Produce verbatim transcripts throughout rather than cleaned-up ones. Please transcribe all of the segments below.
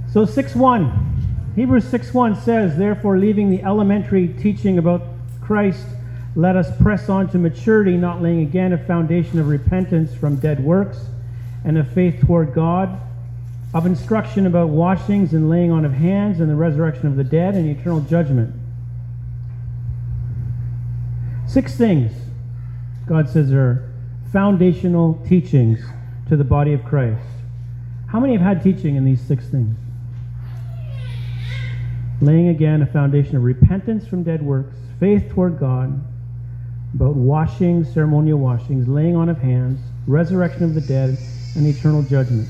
So six one, Hebrews six one says, therefore, leaving the elementary teaching about Christ, let us press on to maturity, not laying again a foundation of repentance from dead works and of faith toward God, of instruction about washings and laying on of hands and the resurrection of the dead and eternal judgment. Six things, God says, are foundational teachings to the body of Christ. How many have had teaching in these six things? Laying again a foundation of repentance from dead works, faith toward God, about washings, ceremonial washings, laying on of hands, resurrection of the dead, and eternal judgment.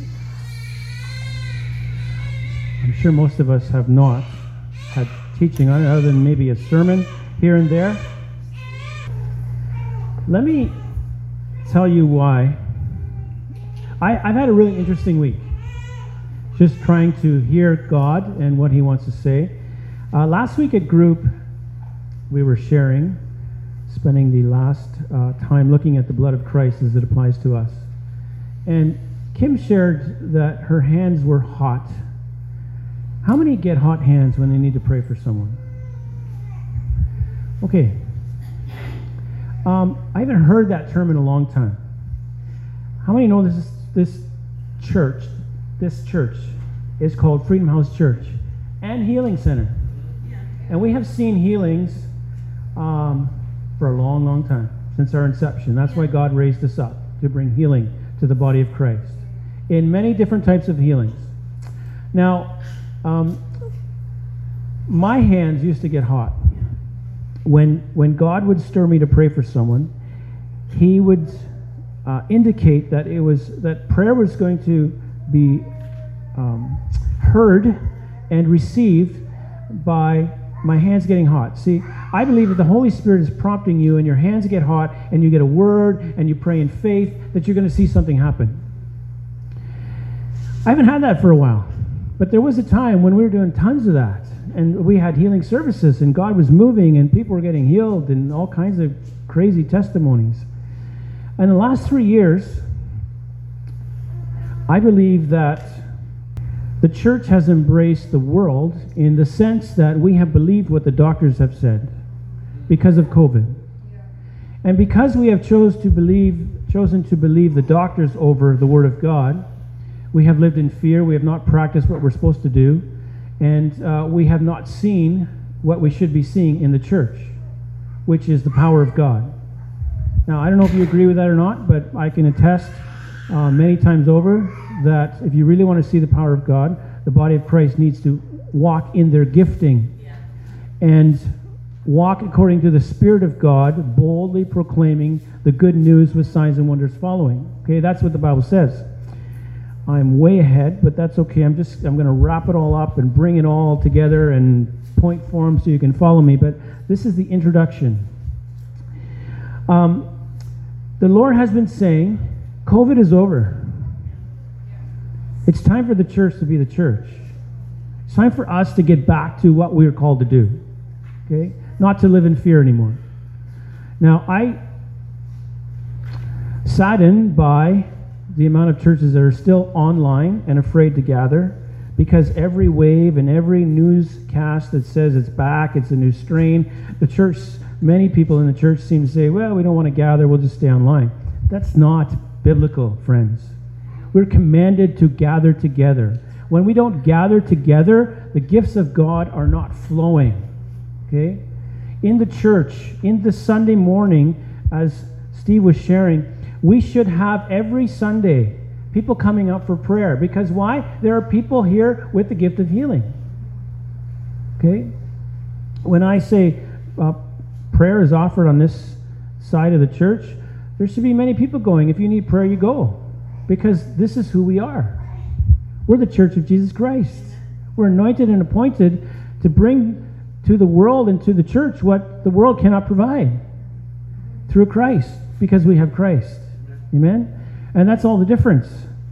I'm sure most of us have not had teaching on it, other than maybe a sermon here and there. Let me tell you why. I, I've had a really interesting week, just trying to hear God and what He wants to say. Uh, last week at group, we were sharing, spending the last uh, time looking at the blood of Christ as it applies to us. And Kim shared that her hands were hot. How many get hot hands when they need to pray for someone? Okay. Um, I haven't heard that term in a long time. How many know this is, this church, this church is called Freedom House Church and Healing Center? And we have seen healings um, for a long, long time, since our inception. That's why God raised us up, to bring healing to the body of Christ in many different types of healings. Now, um, my hands used to get hot. When, when God would stir me to pray for someone, He would uh, indicate that it was that prayer was going to be um, heard and received by my hands getting hot. See, I believe that the Holy Spirit is prompting you and your hands get hot and you get a word and you pray in faith that you're going to see something happen. I haven't had that for a while, but there was a time when we were doing tons of that, and we had healing services and God was moving and people were getting healed and all kinds of crazy testimonies. In the last three years, I believe that the church has embraced the world in the sense that we have believed what the doctors have said because of COVID. And because we have chose to believe, chosen to believe the doctors over the Word of God, we have lived in fear, we have not practiced what we're supposed to do, and uh, we have not seen what we should be seeing in the church, which is the power of God. Now, I don't know if you agree with that or not, but I can attest uh, many times over that if you really want to see the power of God, the body of Christ needs to walk in their gifting yeah. and walk according to the Spirit of God, boldly proclaiming the good news with signs and wonders following. Okay, that's what the Bible says. I'm way ahead, but that's okay. I'm just I'm going to wrap it all up and bring it all together and point form so you can follow me. But this is the introduction. Um, the Lord has been saying, COVID is over. It's time for the church to be the church. It's time for us to get back to what we are called to do. Okay? Not to live in fear anymore. Now, I saddened by the amount of churches that are still online and afraid to gather, because every wave and every newscast that says it's back, it's a new strain, the church, many people in the church seem to say, well, we don't want to gather, we'll just stay online. That's not biblical, friends. We're commanded to gather together. When we don't gather together, the gifts of God are not flowing. Okay? In the church, in the Sunday morning, as Steve was sharing, we should have every Sunday people coming up for prayer. Because why? There are people here with the gift of healing. Okay? When I say uh, prayer is offered on this side of the church, there should be many people going. If you need prayer, you go. Because this is who we are. We're the church of Jesus Christ. We're anointed and appointed to bring to the world and to the church what the world cannot provide through Christ, because we have Christ. Amen? And that's all the difference.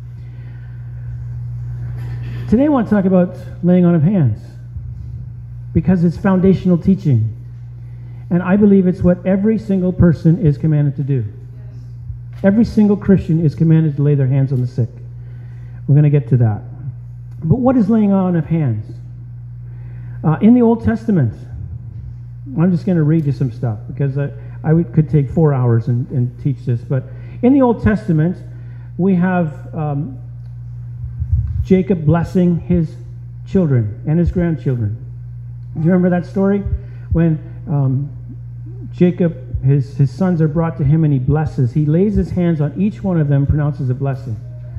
Today I want to talk about laying on of hands, because it's foundational teaching. And I believe it's what every single person is commanded to do. Every single Christian is commanded to lay their hands on the sick. We're going to get to that. But what is laying on of hands? Uh, in the Old Testament, I'm just going to read you some stuff because I, I would, could take four hours and, and teach this. But in the Old Testament, we have um, Jacob blessing his children and his grandchildren. Do you remember that story? When um, Jacob, his, his sons are brought to him and he blesses. He lays his hands on each one of them, pronounces a blessing.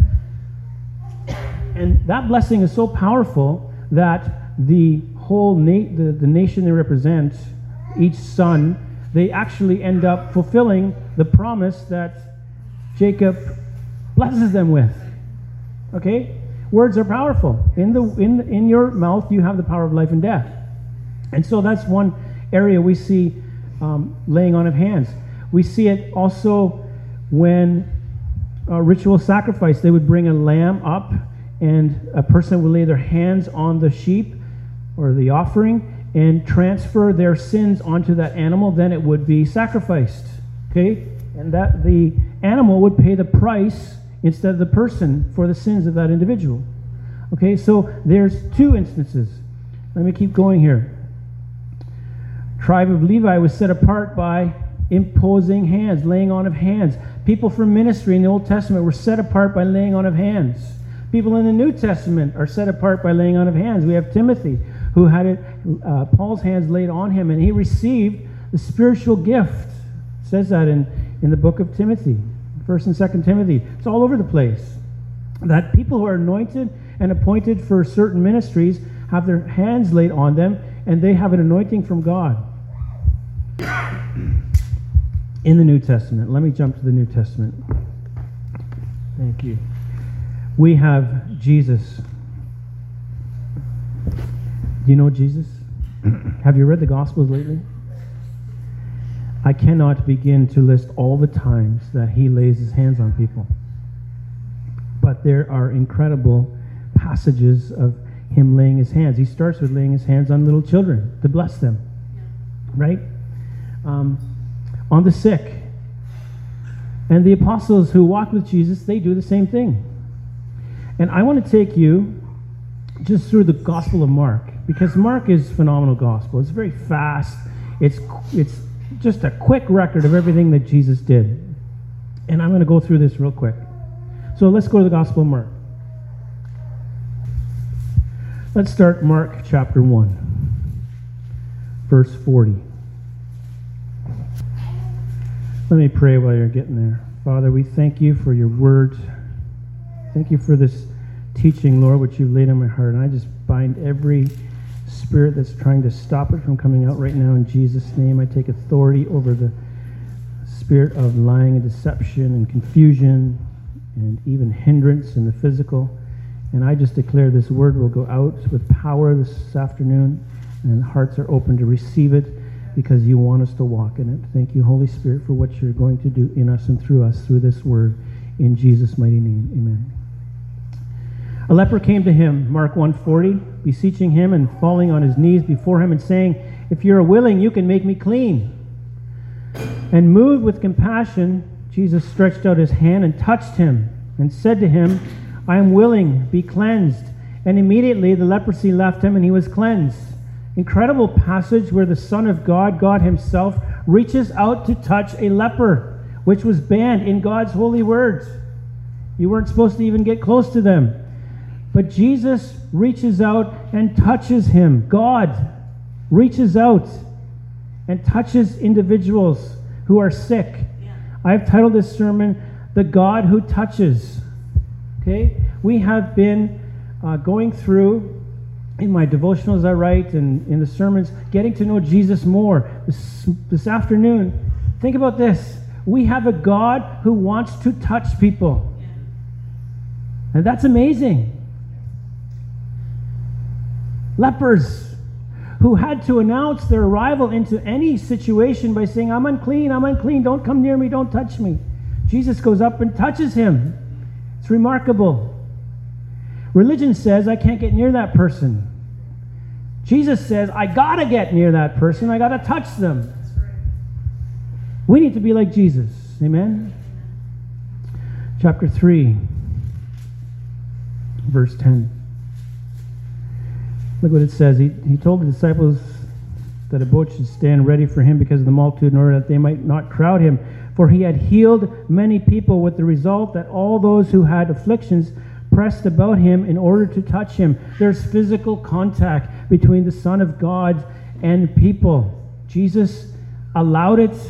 And that blessing is so powerful that the whole na- the, the nation they represent, each son, they actually end up fulfilling the promise that Jacob blesses them with. Okay? Words are powerful. In the in in your mouth, you have the power of life and death. And so that's one area we see um, laying on of hands. We see it also when uh, ritual sacrifice. They would bring a lamb up, and a person would lay their hands on the sheep or the offering and transfer their sins onto that animal. Then it would be sacrificed. Okay? And that the animal would pay the price instead of the person for the sins of that individual. Okay, so there's two instances. Let me keep going here. Tribe of Levi was set apart by imposing hands, laying on of hands. People from ministry in the Old Testament were set apart by laying on of hands. People in the New Testament are set apart by laying on of hands. We have Timothy, who had it, uh, Paul's hands laid on him, and he received the spiritual gift. It says that in, in the book of Timothy. First and Second Timothy. It's all over the place. That people who are anointed and appointed for certain ministries have their hands laid on them, and they have an anointing from God. In the New Testament. Let me jump to the New Testament. Thank you. We have Jesus. Do you know Jesus? Have you read the Gospels lately? I cannot begin to list all the times that he lays his hands on people. But there are incredible passages of him laying his hands. He starts with laying his hands on little children to bless them. Right? Um, on the sick. And the apostles who walk with Jesus, they do the same thing. And I want to take you just through the Gospel of Mark, because Mark is phenomenal gospel. It's very fast. It's it's just a quick record of everything that Jesus did. And I'm going to go through this real quick. So let's go to the Gospel of Mark. Let's start Mark chapter one, verse forty. Let me pray while you're getting there. Father, we thank you for your word. Thank you for this teaching, Lord, which you've laid on my heart. And I just bind every spirit that's trying to stop it from coming out right now in Jesus' name. I take authority over the spirit of lying and deception and confusion and even hindrance in the physical. And I just declare this word will go out with power this afternoon, and hearts are open to receive it because you want us to walk in it. Thank you, Holy Spirit, for what you're going to do in us and through us through this word. In Jesus' mighty name, amen. A leper came to him, Mark one forty, beseeching him and falling on his knees before him and saying, "If you are willing, you can make me clean." And moved with compassion, Jesus stretched out his hand and touched him and said to him, "I am willing, be cleansed." And immediately the leprosy left him and he was cleansed. Incredible passage where the Son of God, God himself, reaches out to touch a leper, which was banned in God's holy words. You weren't supposed to even get close to them. But Jesus reaches out and touches him. God reaches out and touches individuals who are sick. Yeah. I've titled this sermon, "The God Who Touches." Okay? We have been uh, going through, in my devotionals I write and in the sermons, getting to know Jesus more. This, this afternoon, think about this. We have a God who wants to touch people. Yeah. And that's amazing. Lepers who had to announce their arrival into any situation by saying, "I'm unclean, I'm unclean, don't come near me, don't touch me." Jesus goes up and touches him. It's remarkable. Religion says, "I can't get near that person." Jesus says, "I gotta get near that person, I gotta touch them." We need to be like Jesus. Amen? Chapter three, verse ten. Look what it says. He, he told the disciples that a boat should stand ready for him because of the multitude, in order that they might not crowd him. For he had healed many people, with the result that all those who had afflictions pressed about him in order to touch him. There's physical contact between the Son of God and people. Jesus allowed it.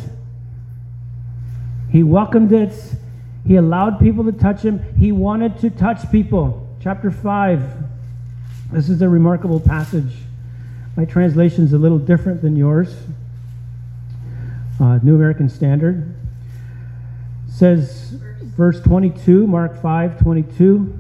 He welcomed it. He allowed people to touch him. He wanted to touch people. Chapter five. This is a remarkable passage. My translation is a little different than yours. Uh, New American Standard. Says, verse twenty-two, Mark five twenty-two.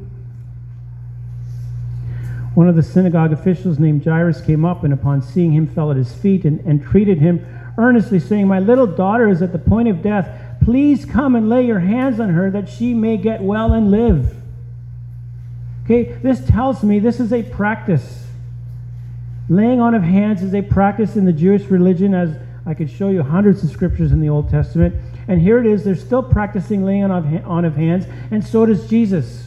One of the synagogue officials named Jairus came up, and upon seeing him fell at his feet and entreated him earnestly, saying, "My little daughter is at the point of death. Please come and lay your hands on her, that she may get well and live." Okay, this tells me this is a practice. Laying on of hands is a practice in the Jewish religion, as I could show you hundreds of scriptures in the Old Testament. And here it is, they're still practicing laying on of, on of hands, and so does Jesus.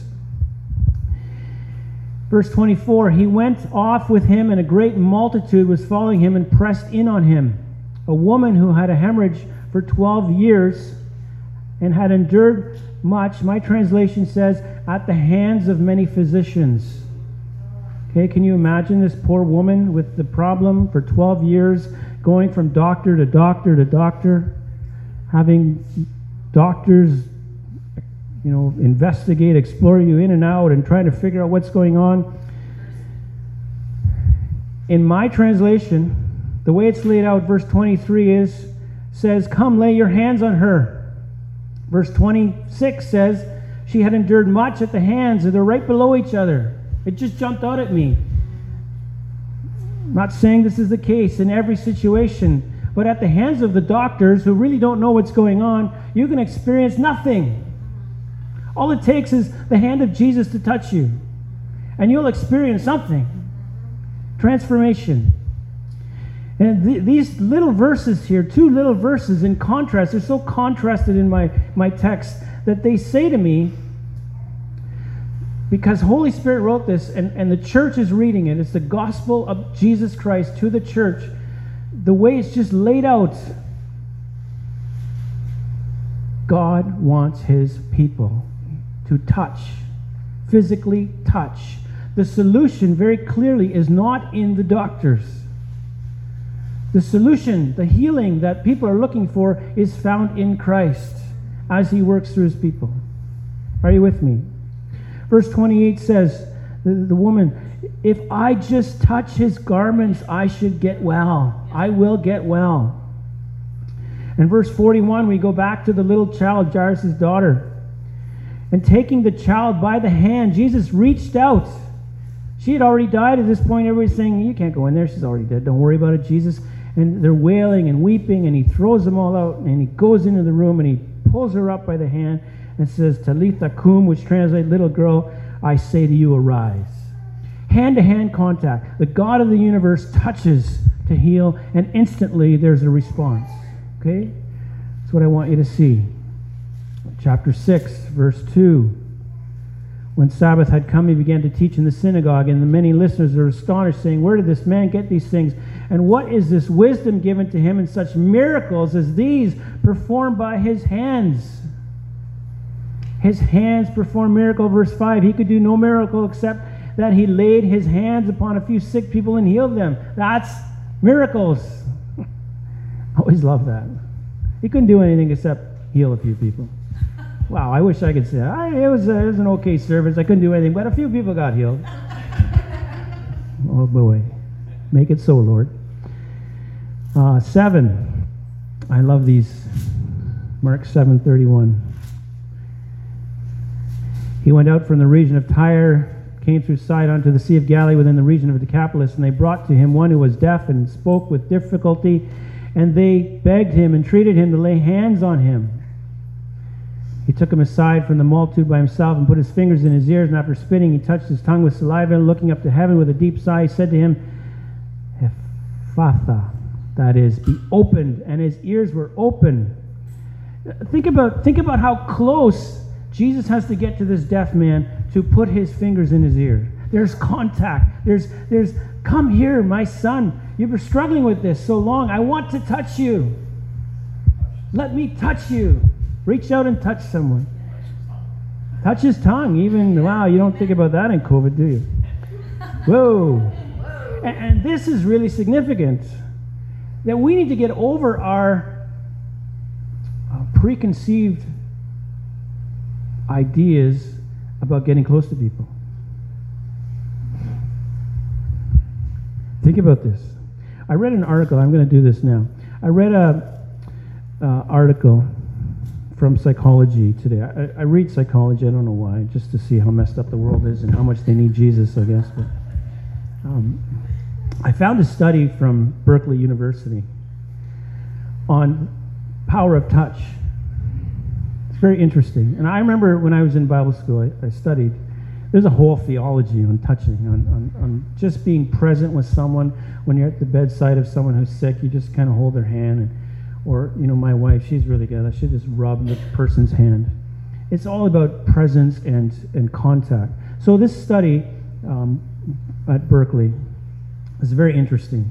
Verse twenty-four, he went off with him, and a great multitude was following him and pressed in on him. A woman who had a hemorrhage for twelve years and had endured much, my translation says, at the hands of many physicians. Okay, can you imagine this poor woman with the problem for twelve years, going from doctor to doctor to doctor, having doctors, you know, investigate, explore you in and out, and trying to figure out what's going on? In my translation, the way it's laid out, verse twenty-three is, says, "Come, lay your hands on her." Verse twenty-six says, she had endured much at the hands, and they're right below each other. It just jumped out at me. I'm not saying this is the case in every situation, but at the hands of the doctors who really don't know what's going on, you can experience nothing. All it takes is the hand of Jesus to touch you, and you'll experience something. Transformation. And th- these little verses here, two little verses in contrast, they're so contrasted in my, my text that they say to me, because Holy Spirit wrote this, and, and the church is reading it, it's the gospel of Jesus Christ to the church, the way it's just laid out. God wants his people to touch, physically touch. The solution very clearly is not in the doctors. The solution, the healing that people are looking for, is found in Christ as he works through his people. Are you with me? Verse twenty-eight says, the, the woman, "If I just touch his garments, I should get well. I will get well." And verse forty-one, we go back to the little child, Jairus' daughter. And taking the child by the hand, Jesus reached out. She had already died at this point. Everybody's saying, "You can't go in there. She's already dead. Don't worry about it, Jesus." And they're wailing and weeping, and he throws them all out, and he goes into the room, and he pulls her up by the hand and says, "Talitha cum," which translates, "Little girl, I say to you, arise." Hand-to-hand contact. The God of the universe touches to heal, and instantly there's a response. Okay? That's what I want you to see. Chapter six, verse two. When Sabbath had come, he began to teach in the synagogue, and the many listeners were astonished, saying, "Where did this man get these things? And what is this wisdom given to him, and such miracles as these performed by his hands?" His hands performed miracle. Verse five, he could do no miracle except that he laid his hands upon a few sick people and healed them. That's miracles. I always love that. He couldn't do anything except heal a few people. Wow, I wish I could say that. It was, a, it was an okay service. I couldn't do anything, but a few people got healed. Oh boy. Make it so, Lord. Uh, seven. I love these. Mark seven thirty-one. He went out from the region of Tyre, came through Sidon to the Sea of Galilee within the region of Decapolis, and they brought to him one who was deaf and spoke with difficulty, and they begged him, entreated him to lay hands on him. He took him aside from the multitude by himself and put his fingers in his ears, and after spitting, he touched his tongue with saliva, and looking up to heaven with a deep sigh, he said to him, "Ephphatha," that is, "be opened," and his ears were open. Think about, think about how close Jesus has to get to this deaf man to put his fingers in his ear. There's contact. There's, there's, come here, my son. You've been struggling with this so long. I want to touch you. Let me touch you. Reach out and touch someone. Touch his tongue. Even, wow, you don't think about that in COVID, do you? Whoa. And, and this is really significant. That we need to get over our uh, preconceived ideas about getting close to people. Think about this. I read an article. I'm going to do this now. I read a uh, article from Psychology today. I, I read psychology. I don't know why, just to see how messed up the world is and how much they need Jesus, I guess. But um, I found a study from Berkeley University on power of touch. It's very interesting. And I remember when I was in Bible school, I, I studied. There's a whole theology on touching, on, on, on just being present with someone. When you're at the bedside of someone who's sick, you just kind of hold their hand. And, or, you know, my wife, she's really good. I should just rub the person's hand. It's all about presence and, and contact. So this study um, at Berkeley is very interesting.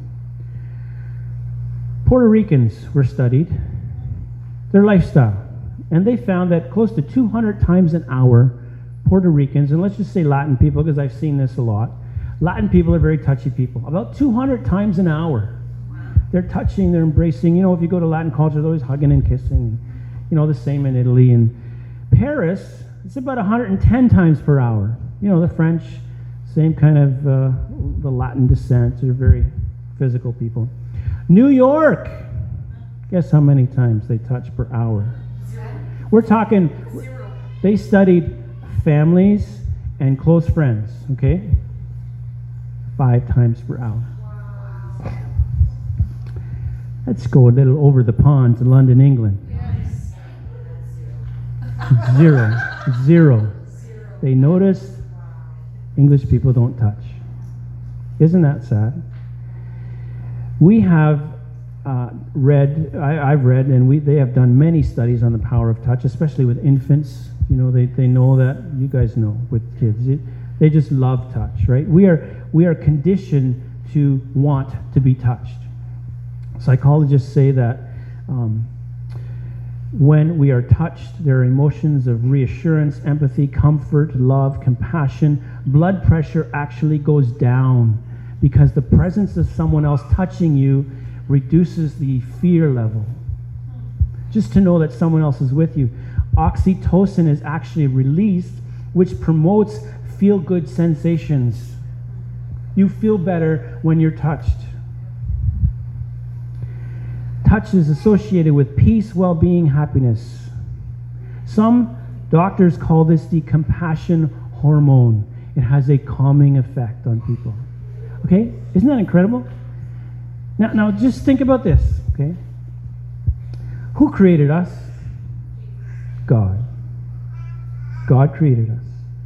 Puerto Ricans were studied, their lifestyle, and they found that close to two hundred times an hour, Puerto Ricans, and let's just say Latin people, because I've seen this a lot. Latin people are very touchy people. About two hundred times an hour. They're touching, they're embracing. You know, if you go to Latin culture, they're always hugging and kissing. You know, the same in Italy. And Paris, it's about one hundred ten times per hour. You know, the French, same kind of, uh, the Latin descent. They're very physical people. New York, guess how many times they touch per hour? We're talking, they studied families and close friends, okay? Five times per hour. Let's go a little over the pond to London, England. Zero. Zero. They noticed English people don't touch. Isn't that sad? We have uh, read, I, I've read, and we they have done many studies on the power of touch, especially with infants. You know, they, they know that, you guys know, with kids. It, they just love touch, right? We are, we are conditioned to want to be touched. Psychologists say that um, when we are touched, there are emotions of reassurance, empathy, comfort, love, compassion. Blood pressure actually goes down because the presence of someone else touching you reduces the fear level. Just to know that someone else is with you. Oxytocin is actually released, which promotes feel-good sensations. You feel better when you're touched. Touch is associated with peace, well-being, happiness. Some doctors call this the compassion hormone. It has a calming effect on people. Okay? Isn't that incredible? Now, now just think about this, okay? Who created us? God. God created us.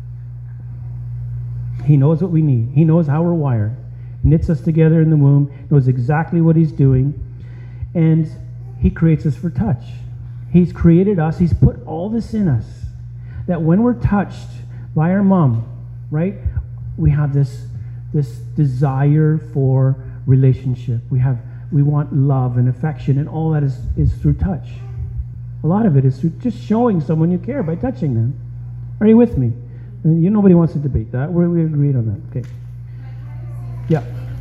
He knows what we need. He knows how we're wired. He knits us together in the womb, knows exactly what he's doing, and he creates us for touch. He's created us. He's put all this in us, that when we're touched by our mom, right, we have this, this desire for relationship. We have, we want love and affection, and all that is, is through touch. A lot of it is through just showing someone you care by touching them. Are you with me? And you, nobody wants to debate that. We, we agreed on that. Okay. Yeah.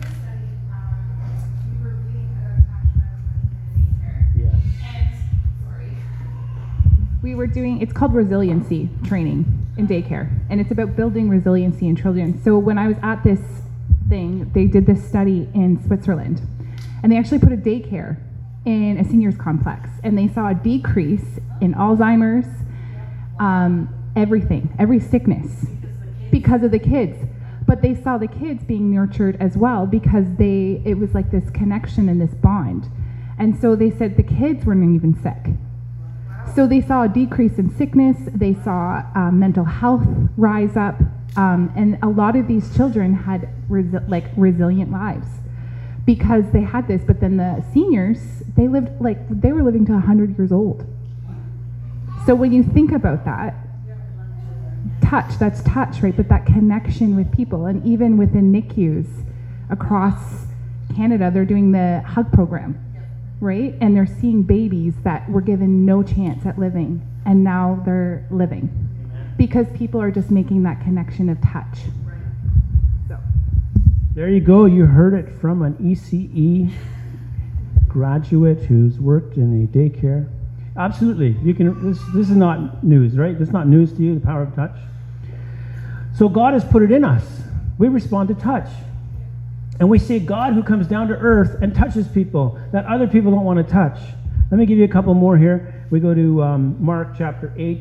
We were doing, it's called resiliency training in daycare, and it's about building resiliency in children. So when I was at this thing, they did this study in Switzerland, and they actually put a daycare in a seniors complex, and they saw a decrease in Alzheimer's, um, everything, every sickness, because of the kids. But they saw the kids being nurtured as well, because they, it was like this connection and this bond. And so they said the kids weren't even sick. So they saw a decrease in sickness, they saw um, mental health rise up, um, and a lot of these children had resi- like resilient lives because they had this. But then the seniors, they lived like they were living to one hundred years old. So when you think about that, touch, that's touch, right? But that connection with people. And even within N I C Us across Canada, they're doing the hug program, right? And they're seeing babies that were given no chance at living, and now they're living. Because people are just making that connection of touch. So. There you go. You heard it from an E C E graduate who's worked in a daycare. Absolutely. You can. This, this is not news, right? This is not news to you, the power of touch. So God has put it in us. We respond to touch. And we see God who comes down to earth and touches people that other people don't want to touch. Let me give you a couple more here. We go to um, Mark chapter eight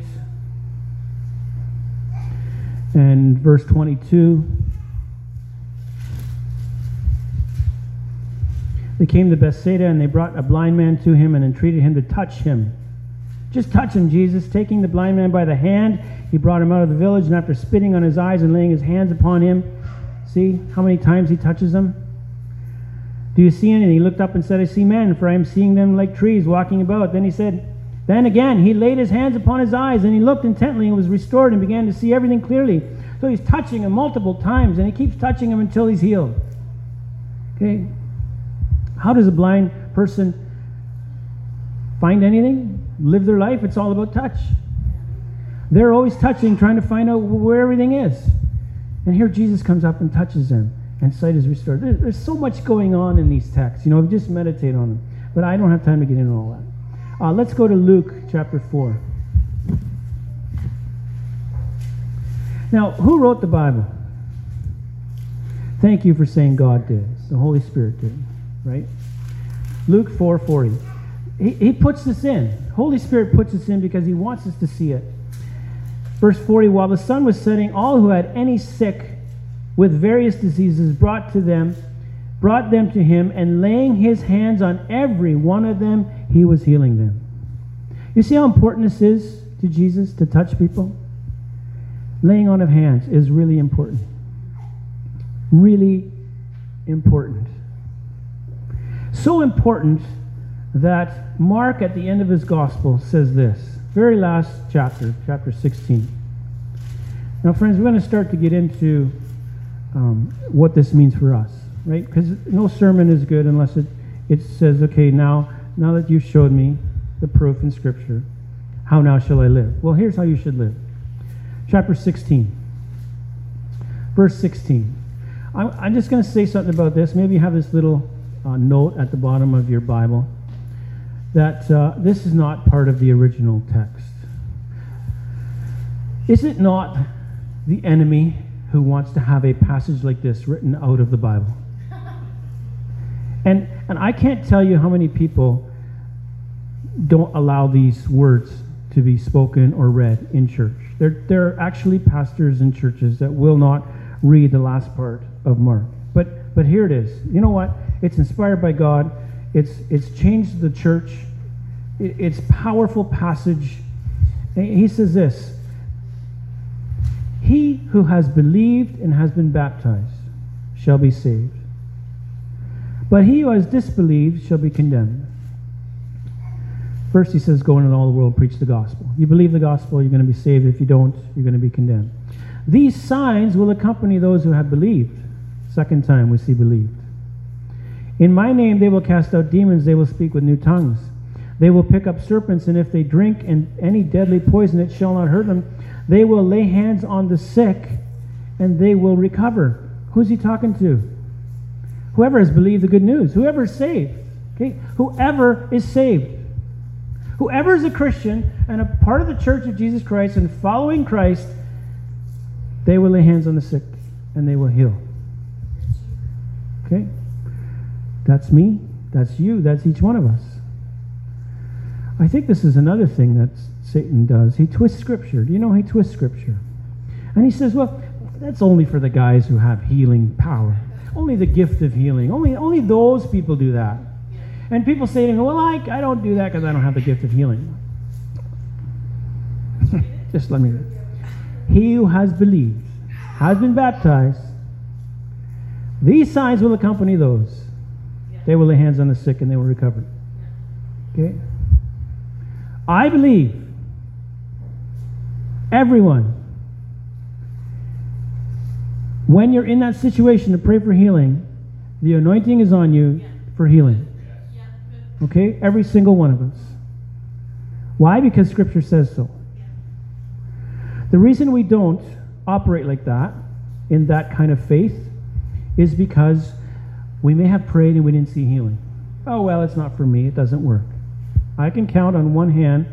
and verse twenty-two. They came to Bethsaida, and they brought a blind man to him and entreated him to touch him. Just touch him, Jesus. Taking the blind man by the hand, he brought him out of the village, and after spitting on his eyes and laying his hands upon him, see how many times he touches them? Do you see any? And he looked up and said, I see men, for I am seeing them like trees walking about. Then he said, then again, he laid his hands upon his eyes, and he looked intently and was restored and began to see everything clearly. So he's touching him multiple times, and he keeps touching him until he's healed. Okay? How does a blind person find anything? Live their life? It's all about touch. They're always touching, trying to find out where everything is. And here Jesus comes up and touches them, and sight is restored. There's, there's so much going on in these texts. You know, just meditate on them. But I don't have time to get into all that. Uh, let's go to Luke chapter four. Now, who wrote the Bible? Thank you for saying God did. The Holy Spirit did, right? Luke four forty. He, he puts this in. Holy Spirit puts this in because he wants us to see it. Verse forty, while the sun was setting, all who had any sick with various diseases brought to them, brought them to him, and laying his hands on every one of them, he was healing them. You see how important this is to Jesus, to touch people? Laying on of hands is really important. Really important. So important that Mark, at the end of his gospel, says this. Very last chapter, chapter sixteen. Now, friends, we're going to start to get into um, what this means for us, right? Because no sermon is good unless it, it says, okay, now, now that you've showed me the proof in Scripture, how now shall I live? Well, here's how you should live. Chapter sixteen, verse sixteen. I'm, I'm just going to say something about this. Maybe you have this little uh, note at the bottom of your Bible that uh, this is not part of the original text. Is it not the enemy who wants to have a passage like this written out of the Bible? And and I can't tell you how many people don't allow these words to be spoken or read in church. There, there are actually pastors in churches that will not read the last part of Mark. But but here it is. You know what? It's inspired by God. It's it's changed the church. It, it's powerful passage. And he says this: he who has believed and has been baptized shall be saved, but he who has disbelieved shall be condemned. First he says, go into all the world, preach the gospel. You believe the gospel, you're going to be saved. If you don't, you're going to be condemned. These signs will accompany those who have believed. Second time we see believed. In my name they will cast out demons, they will speak with new tongues. They will pick up serpents, and if they drink and any deadly poison, it shall not hurt them. They will lay hands on the sick, and they will recover. Who's he talking to? Whoever has believed the good news. Whoever is saved. Okay? Whoever is saved. Whoever is a Christian and a part of the church of Jesus Christ and following Christ, they will lay hands on the sick and they will heal. Okay? That's me. That's you. That's each one of us. I think this is another thing that Satan does. He twists Scripture. Do you know he twists Scripture? And he says, well, that's only for the guys who have healing power. Only the gift of healing. Only, only those people do that. And people say to me, well, I, I don't do that because I don't have the gift of healing. Just let me read. He who has believed, has been baptized, these signs will accompany those. They will lay hands on the sick and they will recover. Okay? I believe everyone When you're in that situation to pray for healing, the anointing is on you for healing. Okay? Every single one of us. Why? Because Scripture says so. The reason we don't operate like that, in that kind of faith, is because we may have prayed and we didn't see healing. Oh, well, it's not for me. It doesn't work. I can count on one hand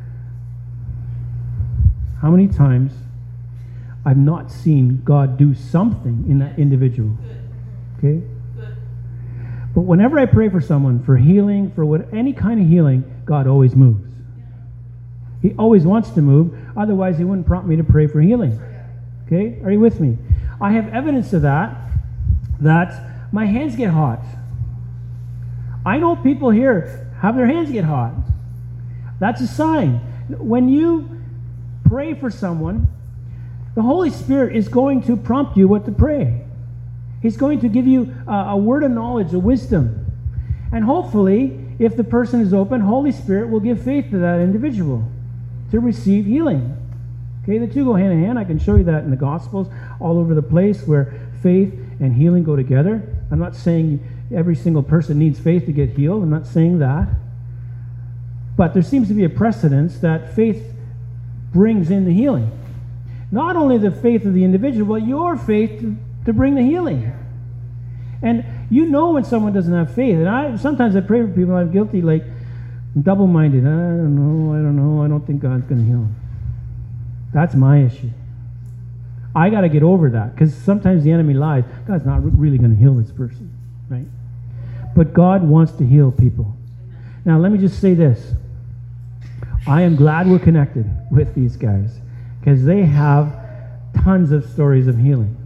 how many times I've not seen God do something in that individual. Okay? But whenever I pray for someone, for healing, for what, any kind of healing, God always moves. He always wants to move. Otherwise, he wouldn't prompt me to pray for healing. Okay? Are you with me? I have evidence of that, that my hands get hot. I know people here have their hands get hot. That's a sign. When you pray for someone, the Holy Spirit is going to prompt you what to pray. He's going to give you a, a word of knowledge, a wisdom. And hopefully, if the person is open, Holy Spirit will give faith to that individual to receive healing. Okay, the two go hand in hand. I can show you that in the Gospels all over the place where faith and healing go together. I'm not saying every single person needs faith to get healed. I'm not saying that. But there seems to be a precedence that faith brings in the healing. Not only the faith of the individual, but your faith to, to bring the healing. And you know when someone doesn't have faith. And I sometimes I pray for people, I'm guilty, like, I'm double-minded. I don't know, I don't know, I don't think God's going to heal them. That's my issue. I got to get over that, because sometimes the enemy lies. God's not really going to heal this person, right? But God wants to heal people. Now, let me just say this. I am glad we're connected with these guys, because they have tons of stories of healing.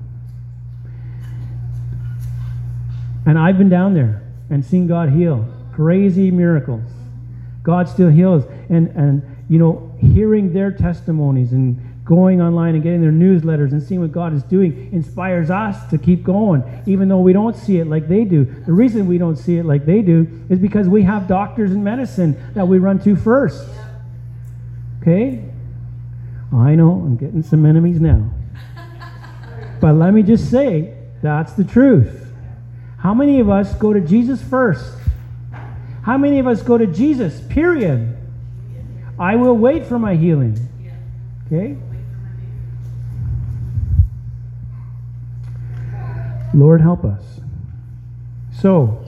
And I've been down there and seen God heal. Crazy miracles. God still heals. And, and you know, hearing their testimonies and going online and getting their newsletters and seeing what God is doing inspires us to keep going, even though we don't see it like they do. The reason we don't see it like they do is because we have doctors and medicine that we run to first. Okay? I know, I'm getting some enemies now. But let me just say, that's the truth. How many of us go to Jesus first? How many of us go to Jesus, period? I will wait for my healing. Okay? Lord, help us. So,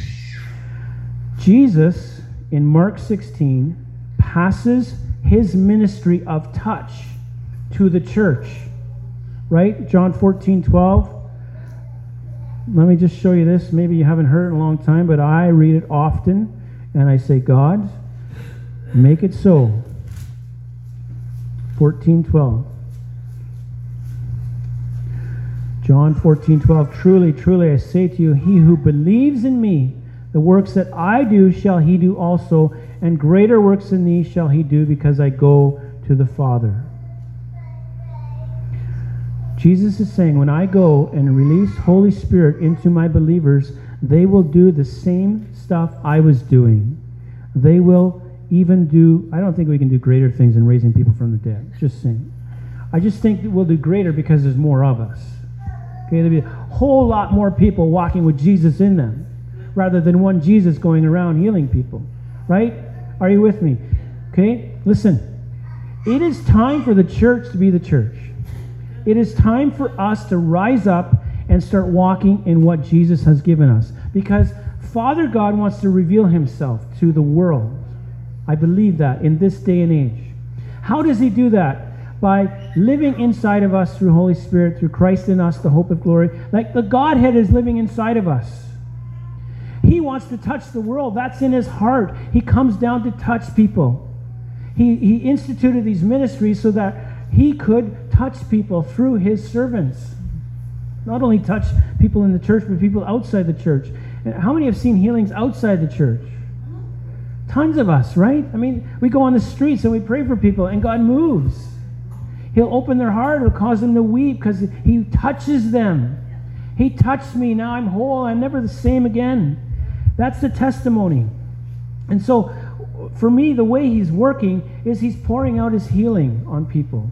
Jesus, in Mark sixteen, passes his ministry of touch to the church. Right? John fourteen twelve. Let me just show you this. Maybe you haven't heard it in a long time, but I read it often, and I say, God, make it so. fourteen twelve. John fourteen twelve. Truly, truly, I say to you, he who believes in me, the works that I do shall he do also, and greater works than these shall he do, because I go to the Father. Jesus is saying, when I go and release Holy Spirit into my believers, they will do the same stuff I was doing. They will even do, I don't think we can do greater things than raising people from the dead. Just saying. I just think that we'll do greater because there's more of us. Okay, there'll be a whole lot more people walking with Jesus in them, rather than one Jesus going around healing people. Right? Are you with me? Okay, listen. It is time for the church to be the church. It is time for us to rise up and start walking in what Jesus has given us. Because Father God wants to reveal himself to the world. I believe that in this day and age. How does he do that? By living inside of us through Holy Spirit, through Christ in us, the hope of glory. Like the Godhead is living inside of us. He wants to touch the world. That's in his heart. He comes down to touch people. He, he instituted these ministries so that he could touch people through his servants. Not only touch people in the church, but people outside the church. And how many have seen healings outside the church? Tons of us, right? I mean, we go on the streets and we pray for people, and God moves. He'll open their heart. He'll cause them to weep because he touches them. He touched me. Now I'm whole. I'm never the same again. That's the testimony. And so, for me, the way he's working is he's pouring out his healing on people.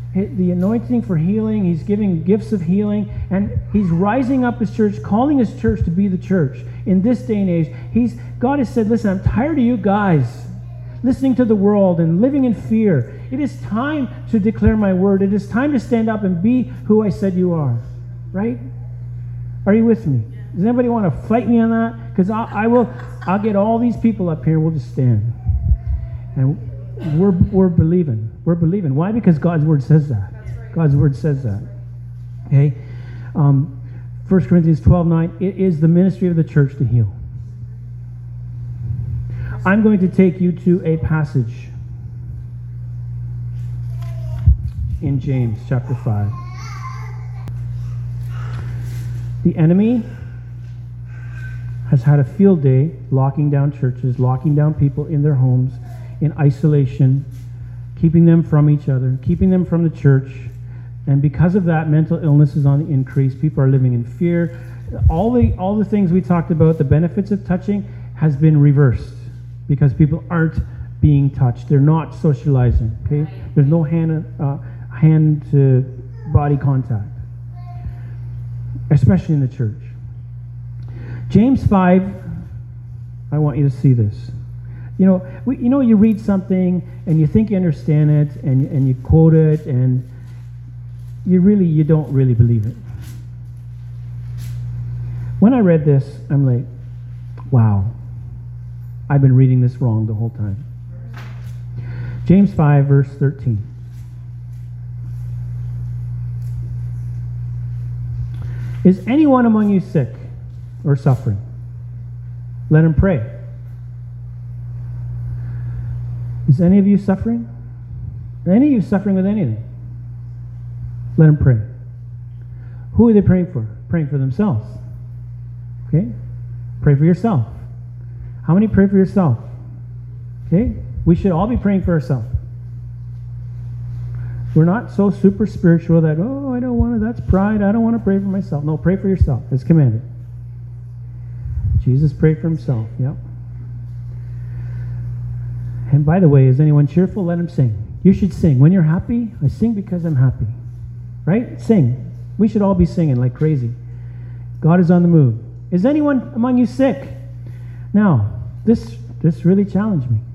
the anointing for healing. He's giving gifts of healing, and he's rising up his church, calling his church to be the church in this day and age. He's God has said, listen, I'm tired of you guys listening to the world and living in fear. It is time to declare my word. It is time to stand up and be who I said you are. Right? Are you with me? Does anybody want to fight me on that? Because I, I will. I'll get all these people up here, and we'll just stand. And we're we're believing. We're believing. Why? Because God's word says that. Right. God's word says that. Okay. Um, First Corinthians twelve nine. It is the ministry of the church to heal. I'm going to take you to a passage in James chapter five. The enemy has had a field day locking down churches, locking down people in their homes, in isolation, keeping them from each other, keeping them from the church. And because of that, mental illness is on the increase. People are living in fear. All the all the things we talked about, the benefits of touching, has been reversed because people aren't being touched. They're not socializing. Okay, there's no hand uh, hand to body contact, especially in the church. James five, I want you to see this. You know, we, you know, you read something and you think you understand it, and and you quote it, and you really you don't really believe it. When I read this, I'm like, wow, I've been reading this wrong the whole time. James five, verse thirteen. Is anyone among you sick or suffering? Let him pray. Is any of you suffering? Are any of you suffering with anything? Let him pray. Who are they praying for? Praying for themselves. Okay? Pray for yourself. How many pray for yourself? Okay? We should all be praying for ourselves. We're not so super spiritual that, oh, I don't want to, that's pride, I don't want to pray for myself. No, pray for yourself, as commanded. Jesus prayed for himself, yep. And by the way, is anyone cheerful? Let him sing. You should sing. When you're happy, I sing because I'm happy. Right? Sing. We should all be singing like crazy. God is on the move. Is anyone among you sick? Now, this this really challenged me.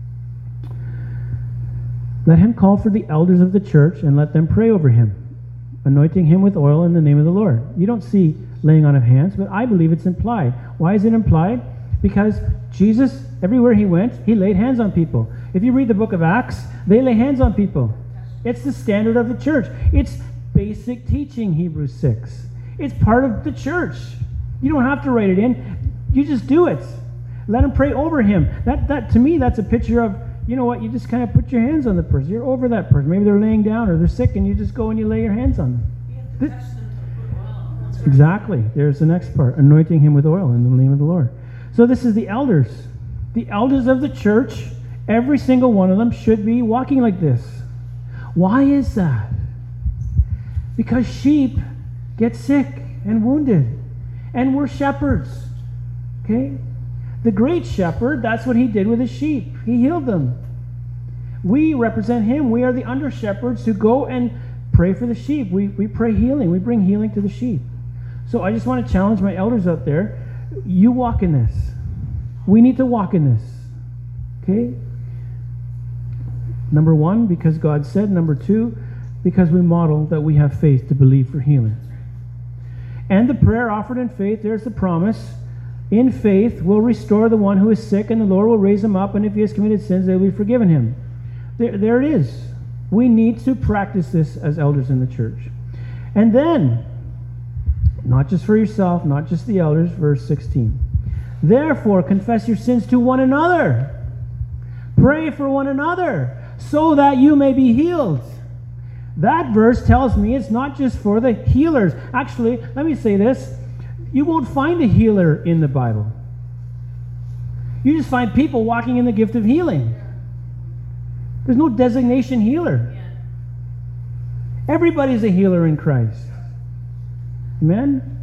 Let him call for the elders of the church and let them pray over him, anointing him with oil in the name of the Lord. You don't see laying on of hands, but I believe it's implied. Why is it implied? Because Jesus, everywhere he went, he laid hands on people. If you read the book of Acts, they lay hands on people. It's the standard of the church. It's basic teaching, Hebrews six. It's part of the church. You don't have to write it in. You just do it. Let him pray over him. That, that to me, that's a picture of, you know what, you just kind of put your hands on the person. You're over that person. Maybe they're laying down or they're sick, and you just go and you lay your hands on them. You have to touch them to put oil. That's right. Exactly. There's the next part. Anointing him with oil in the name of the Lord. So this is the elders. The elders of the church, every single one of them should be walking like this. Why is that? Because sheep get sick and wounded. And we're shepherds. Okay? The great shepherd, that's what he did with his sheep. He healed them. We represent him. We are the under shepherds who go and pray for the sheep. We, we pray healing. We bring healing to the sheep. So I just want to challenge my elders out there. You walk in this. We need to walk in this. Okay? Number one, because God said. Number two, because we model that we have faith to believe for healing. And the prayer offered in faith, there's the promise. In faith will restore the one who is sick, and the Lord will raise him up, and if he has committed sins, they will be forgiven him. There, there it is. We need to practice this as elders in the church. And then, not just for yourself, not just the elders, verse sixteen. Therefore, confess your sins to one another. Pray for one another, so that you may be healed. That verse tells me it's not just for the healers. Actually, let me say this. You won't find a healer in the Bible. You just find people walking in the gift of healing. There's no designation healer. Everybody's a healer in Christ. Amen?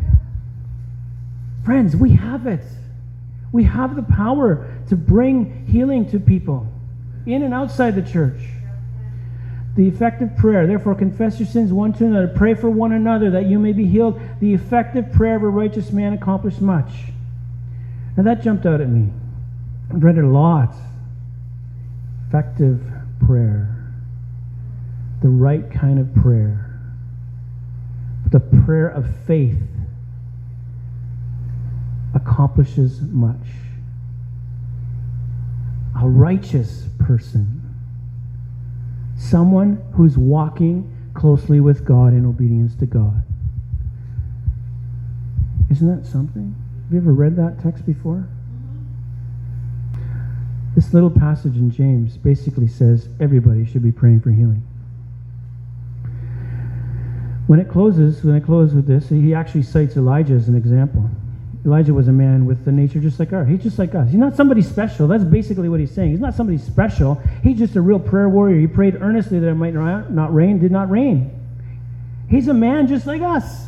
Friends, we have it. We have the power to bring healing to people in and outside the church. The effective prayer. Therefore, confess your sins one to another. Pray for one another that you may be healed. The effective prayer of a righteous man accomplished much. Now that jumped out at me. I've read it a lot. Effective prayer. The right kind of prayer. The prayer of faith accomplishes much. A righteous person. Someone who's walking closely with God in obedience to God. Isn't that something? Have you ever read that text before? This little passage in James basically says everybody should be praying for healing. When it closes, when I close with this, he actually cites Elijah as an example. Elijah was a man with a nature just like ours. He's just like us. He's not somebody special. That's basically what he's saying. He's not somebody special. He's just a real prayer warrior. He prayed earnestly that it might not rain, did not rain. He's a man just like us.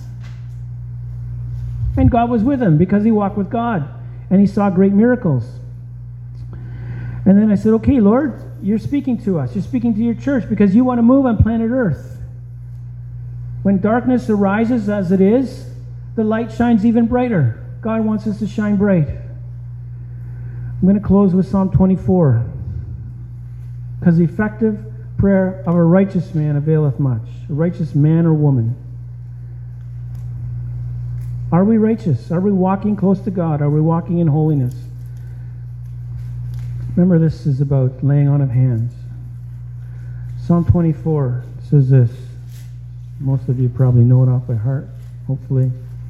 And God was with him because he walked with God. And he saw great miracles. And then I said, okay, Lord, you're speaking to us. You're speaking to your church because you want to move on planet Earth. When darkness arises as it is, the light shines even brighter. God wants us to shine bright. I'm going to close with Psalm twenty-four. Because the effective prayer of a righteous man availeth much. A righteous man or woman. Are we righteous? Are we walking close to God? Are we walking in holiness? Remember, this is about laying on of hands. Psalm twenty-four says this. Most of you probably know it off by heart, hopefully.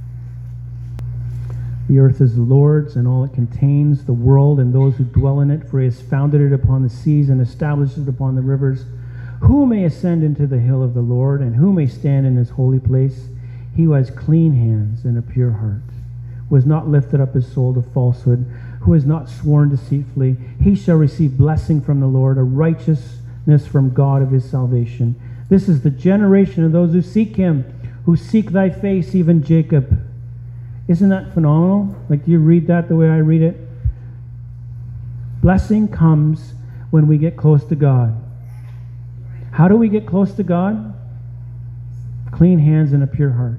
The earth is the Lord's and all it contains, the world and those who dwell in it, for he has founded it upon the seas and established it upon the rivers. Who may ascend into the hill of the Lord, and who may stand in his holy place? He who has clean hands and a pure heart, who has not lifted up his soul to falsehood, who has not sworn deceitfully, he shall receive blessing from the Lord, a righteousness from God of his salvation. This is the generation of those who seek him, who seek thy face, even Jacob. Isn't that phenomenal? Like, do you read that the way I read it? Blessing comes when we get close to God. How do we get close to God? Clean hands and a pure heart.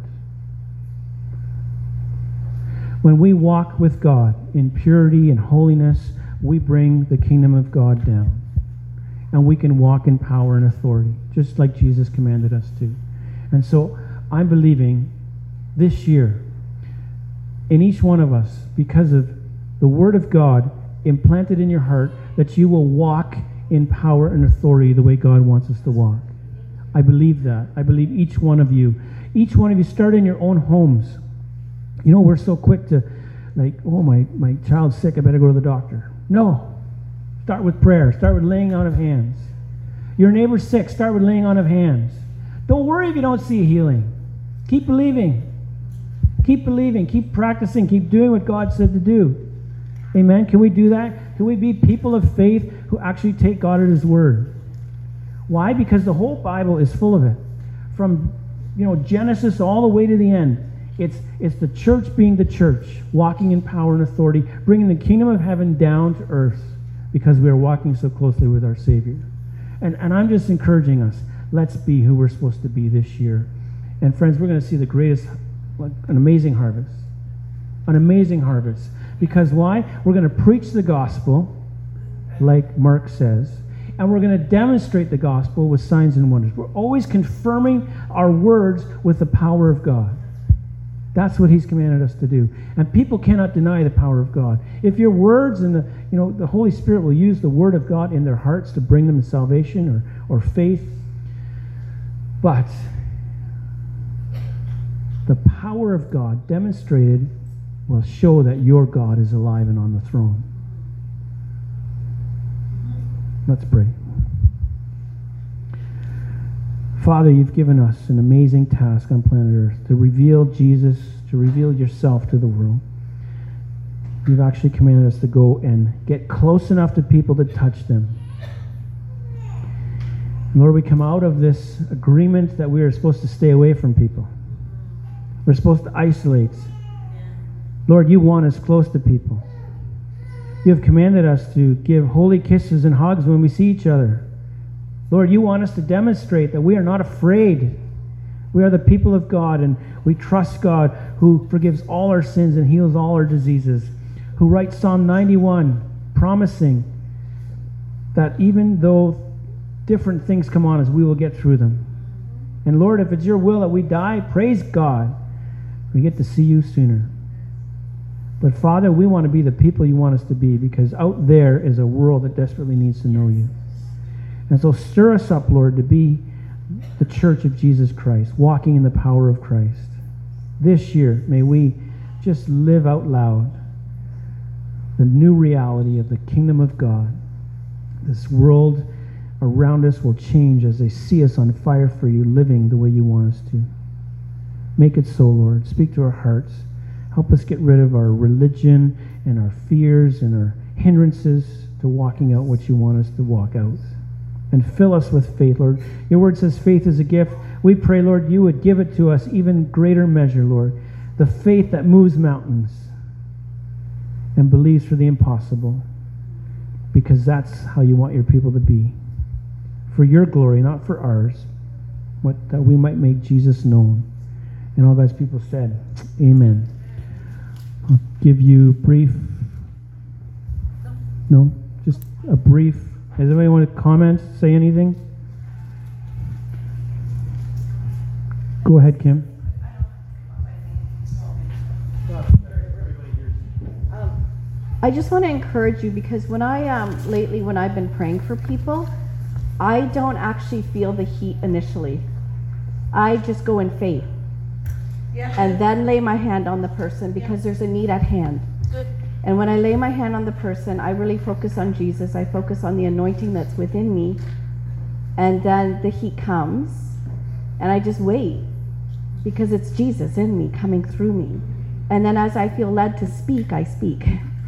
When we walk with God in purity and holiness, we bring the kingdom of God down. And we can walk in power and authority, just like Jesus commanded us to. And so I'm believing this year, in each one of us, because of the Word of God implanted in your heart, that you will walk in power and authority the way God wants us to walk. I believe that. I believe each one of you. Each one of you, start in your own homes. You know, we're so quick to, like, oh, my, my child's sick, I better go to the doctor. No. Start with prayer. Start with laying on of hands. Your neighbor's sick. Start with laying on of hands. Don't worry if you don't see healing. Keep believing. Keep believing. Keep practicing. Keep doing what God said to do. Amen? Can we do that? Can we be people of faith who actually take God at his word? Why? Because the whole Bible is full of it. From, you know, Genesis all the way to the end. It's, it's the church being the church, walking in power and authority, bringing the kingdom of heaven down to earth because we are walking so closely with our Savior. And, and I'm just encouraging us, let's be who we're supposed to be this year. And friends, we're going to see the greatest, like, an amazing harvest. An amazing harvest. Because why? We're going to preach the gospel, like Mark says, and we're going to demonstrate the gospel with signs and wonders. We're always confirming our words with the power of God. That's what he's commanded us to do. And people cannot deny the power of God. If your words and the, you know, the Holy Spirit will use the word of God in their hearts to bring them to salvation or, or faith. But the power of God demonstrated will show that your God is alive and on the throne. Let's pray. Father, you've given us an amazing task on planet Earth to reveal Jesus, to reveal yourself to the world. You've actually commanded us to go and get close enough to people to touch them. And Lord, we come out of this agreement that we are supposed to stay away from people. We're supposed to isolate. Lord, you want us close to people. You have commanded us to give holy kisses and hugs when we see each other. Lord, you want us to demonstrate that we are not afraid. We are the people of God, and we trust God who forgives all our sins and heals all our diseases, who writes Psalm ninety-one, promising that even though different things come on us, we will get through them. And Lord, if it's your will that we die, praise God. We get to see you sooner. But Father, we want to be the people you want us to be, because out there is a world that desperately needs to know you. And so stir us up, Lord, to be the church of Jesus Christ, walking in the power of Christ. This year, may we just live out loud the new reality of the kingdom of God. This world around us will change as they see us on fire for you, living the way you want us to. Make it so, Lord. Speak to our hearts. Help us get rid of our religion and our fears and our hindrances to walking out what you want us to walk out. And fill us with faith, Lord. Your word says faith is a gift. We pray, Lord, you would give it to us even greater measure, Lord. The faith that moves mountains and believes for the impossible, because that's how you want your people to be. For your glory, not for ours, what, that we might make Jesus known. And all God's people said, amen. I'll give you brief, no, just a brief. Does anybody want to comment, say anything? Go ahead, Kim. Um, I just want to encourage you, because when I, um, lately, when I've been praying for people, I don't actually feel the heat initially. I just go in faith. Yeah. And then lay my hand on the person, because there's a need at hand. Good. And when I lay my hand on the person, I really focus on Jesus. I focus on the anointing that's within me. And then the heat comes, and I just wait, because it's Jesus in me, coming through me. And then as I feel led to speak, I speak.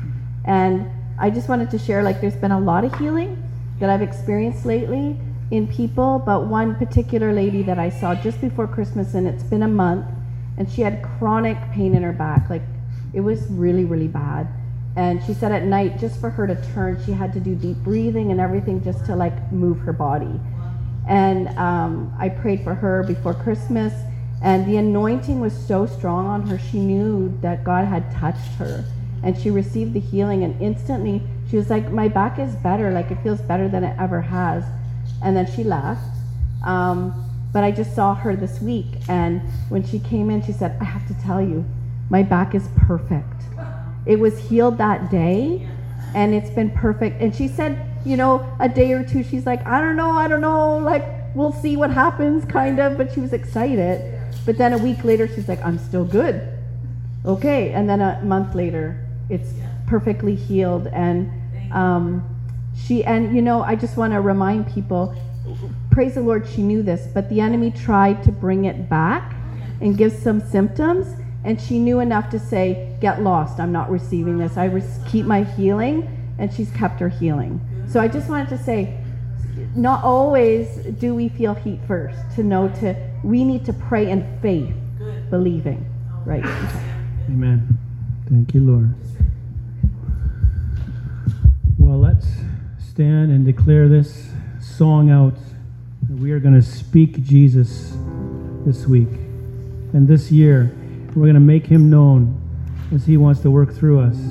And I just wanted to share, like, there's been a lot of healing that I've experienced lately in people, but one particular lady that I saw just before Christmas, and it's been a month, and she had chronic pain in her back. Like, it was really, really bad. And she said at night, just for her to turn, she had to do deep breathing and everything just to, like, move her body. And um, I prayed for her before Christmas, and the anointing was so strong on her. She knew that God had touched her, and she received the healing, and instantly she was like, my back is better, like it feels better than it ever has. And then she left. Um, but I just saw her this week, and when she came in, she said, I have to tell you, my back is perfect. It was healed that day, and it's been perfect. And she said, you know, a day or two, she's like, I don't know, I don't know, like, we'll see what happens, kind of, but she was excited. But then a week later, she's like, I'm still good. Okay, and then a month later, it's perfectly healed. And um, she, and you know, I just want to remind people, praise the Lord, she knew this, but the enemy tried to bring it back and give some symptoms, and she knew enough to say, get lost, I'm not receiving this, I re- keep my healing, and she's kept her healing. So I just wanted to say, not always do we feel heat first, to know to, we need to pray in faith, believing, right? Amen. Thank you, Lord. Well, let's stand and declare this song out. We are going to speak Jesus this week. And this year, we're going to make him known as he wants to work through us.